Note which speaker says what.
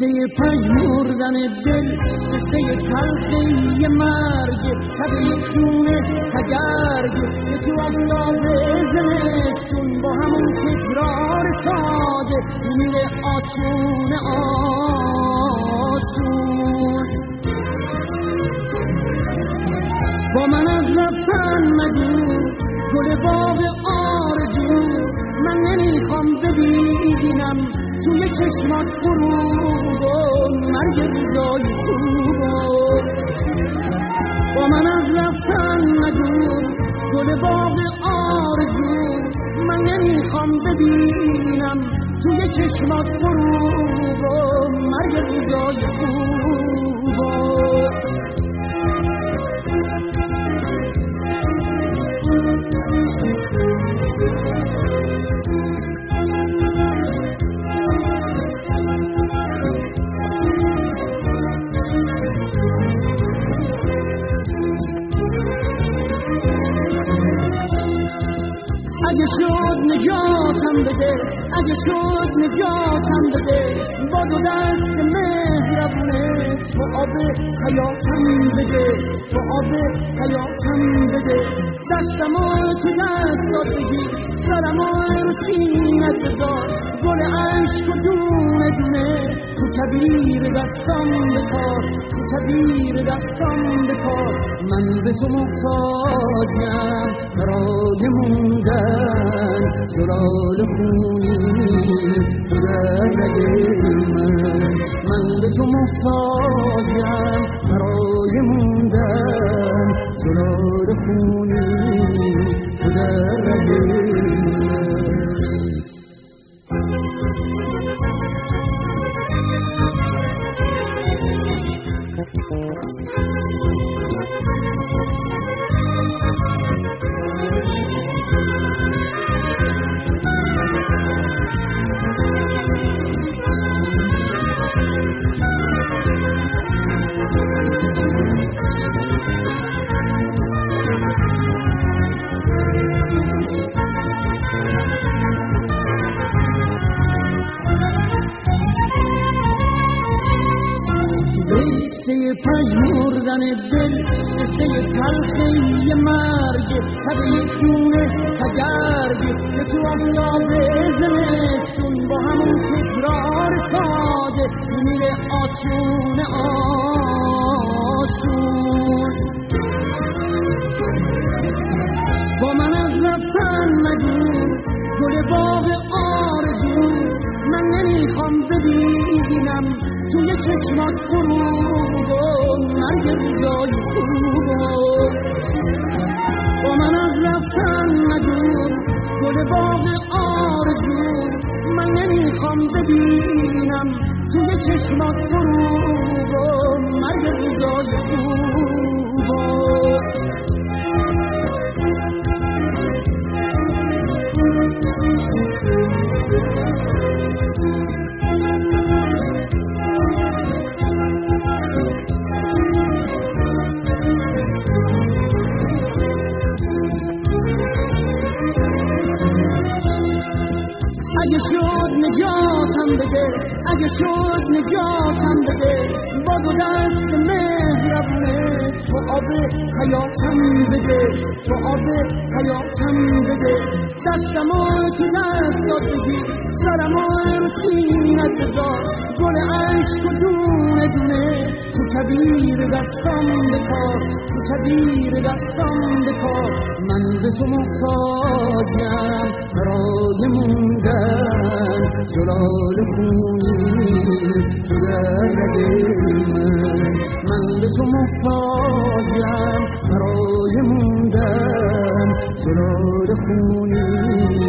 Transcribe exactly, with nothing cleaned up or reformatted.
Speaker 1: پژمردن دل، قصه تلخی مرگ، تب یک دونه تگرگ، یکی آفتاب زمستون با همون تکرار ساده میره آسون آسون. با من از رفتن مگو گل باغ آرزو، من نمیخوام ببینم توی چشمات غروب و مرگ روزای خوب. با من از رفتن مگو گل باغ آرزو، من نمیخوام ببینم توی چشمات غروب و مرگ روزای خوب. اگه شد نجاتم بده، اگه شد نجاتم بده، با دو دست مهربونه تو آب حیاتم بده، تو آب حیاتم بده. دستمو تو دستات بگیر، سرمو رو سینت بذار، گل عشق و دونه دونه تو کبیر دستم بکار، تو کبیر دستم بکار. من به تو محتاجم برای موندن، زلال خونی تو در رگ من. من به تو محتاجم برای موندن، زلال خونی تو در رگ من. پژمردن دل، قصه تلخی مرگ، تب یک دونه تگرگ، که تو آفتاب زمستون با همون تکرار ساده میره آسون آسون. با من از رفتن مگو گل باغ آرزو، من نمیخوام ببینم توی چشمات غروب و مرگ روزای خوب. با من از رفتن مگو گل باغ آرزو، من نمیخوام ببینم توی چشمات غروب و مرگ روزای خوب. اگه شد نجاتم بده، اگه شد نجاتم بده، با دو دست مهربونه تو آب حیاتم بده، تو آب حیاتم بده. دستمو تو دستات بگیر، سرمو رو سینت بذار، گل عشق و دونه دونه تو کبیر دستم بکار، تو کبیر دستم بکار. من به تو محتاجم برای موندن، زلال خونی تو در رگ من. من به تو محتاجم برای موندن، زلال خونی